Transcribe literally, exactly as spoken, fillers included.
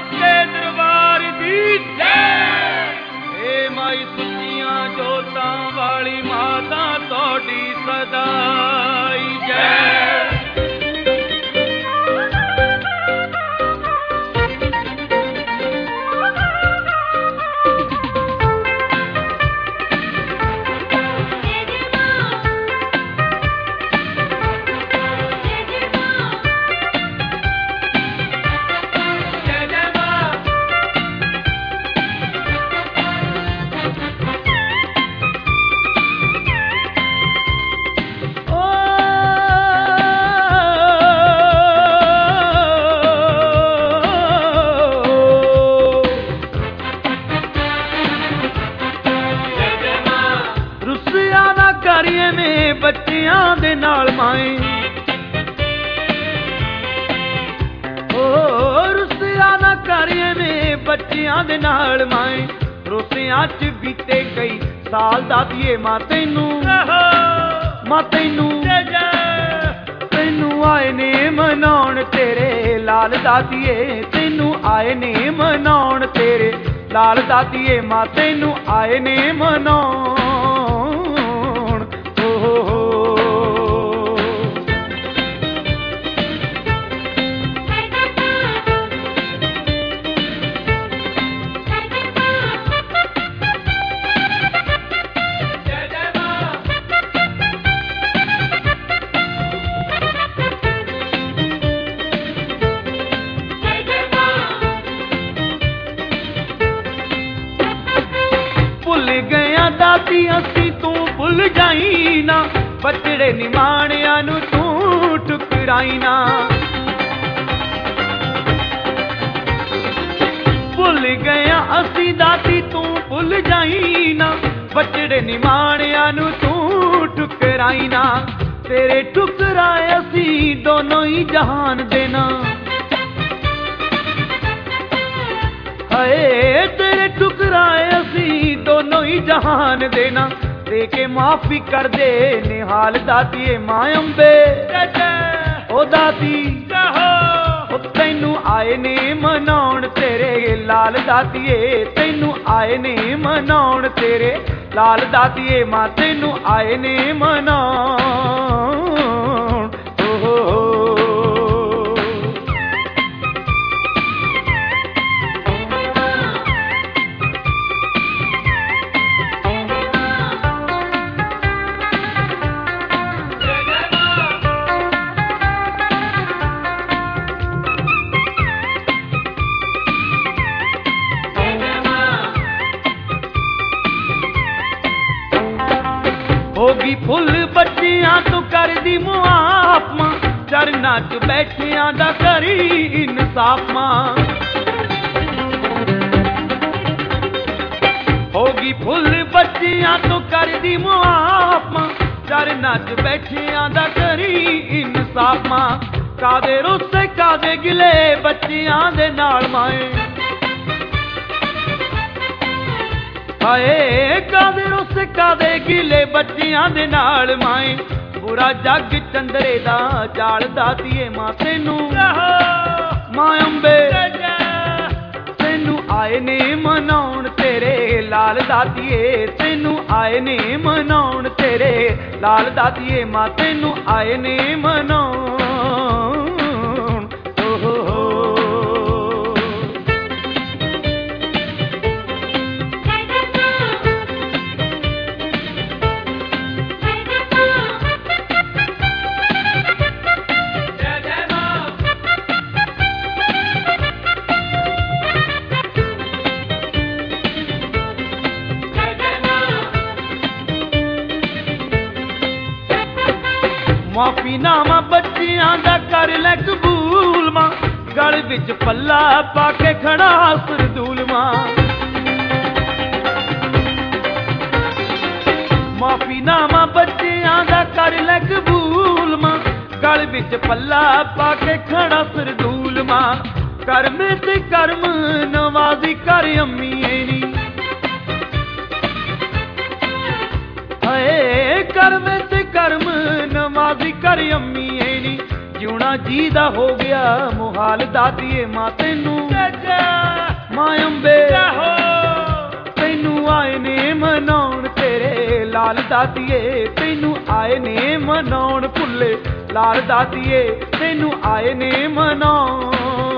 सच्चे दरबार दी जय। हे माई सुचियां जोतां वाली माता तोड़ी सदाई जय। बच्चियां दे नाल माए ओ रुसिया ना करिए में बच्चियां दे नाल माए। रुसिया च बीते कई साल दादिए मां तैनू मां तैनू तैनू आए ने मनाउण तेरे लाल दादिए। तैनू आए ने मनाउण तेरे लाल दादिए मां तैनू आए ने मनाउण। दादी असी तू भुल जाई ना बचड़े निमाणिया नू तू ठुकराई ना। भुल गया असी दादी तू भुल जाई ना बचड़े निमाणिया नू तू ठुकराई ना। तेरे ठुकराए असी दोनों ही जहान देना हाय। तेरे ठुकराए असी दोनों ही जहान देना। दे के माफी कर दे निहाल दादिए मां अम्बे ओ दादी ओ तैनू आए ने मनाउण तेरे लाल दादिए। तैनू आए ने मनाउण तेरे लाल दादिए मां तैनू आए ने मनाउण। होगी फुल बच्चियां तो कर दी मुआफ मां। चरना च बैठियां दा करी इंसाफ मां। होगी फुल बच्चियां तो कर दी मुआफ मां। चरना च बैठियां दा करी इंसाफ मां। कादे रोसे कादे गिले बच्चियां दे नाल माए हाय। कादे रोसे कादे गिले बच्चियां दे नाल माए। पूरा जग चंदरे दा जाल दादिए मां तैनू मां अम्बे तैनू आए ने मनाउण तेरे लाल दादिए। तैनू आए ने मनाउण तेरे लाल दादिए मां तैनू आए ने मनाउण। माफी नामा बच्चियां दा कर लै कबूल मां। गल विच पल्ला पाके खड़ा सरदूल मां। माफी नामा बच्चियां दा कर लै कबूल मां। गल विच पल्ला पाके खड़ा सरदूल मां। कर्म ते कर्म नवाजी कर अम्मीए नी हाय। कर्म ते कर्म नवाजी कर अम्मीए नी। ਜਿਉਣਾ ਜੀ ਦਾ ਹੋ ਗਿਆ ਮੁਹਾਲ ਦਾਤੀਏ ਮਾਂ ਤੈਨੂੰ ਮਾਂ ਅੰਬੇ ਤੈਨੂੰ ਆਏ ਨੇ ਮਨਾਉਣ ਤੇਰੇ ਲਾਲ ਦਾਤੀਏ ਤੈਨੂੰ ਆਏ ਨੇ ਮਨਾਉਣ ਭੁੱਲੇ ਲਾਲ ਦਾਤੀਏ ਤੈਨੂੰ ਆਏ ਨੇ ਮਨਾਉਣ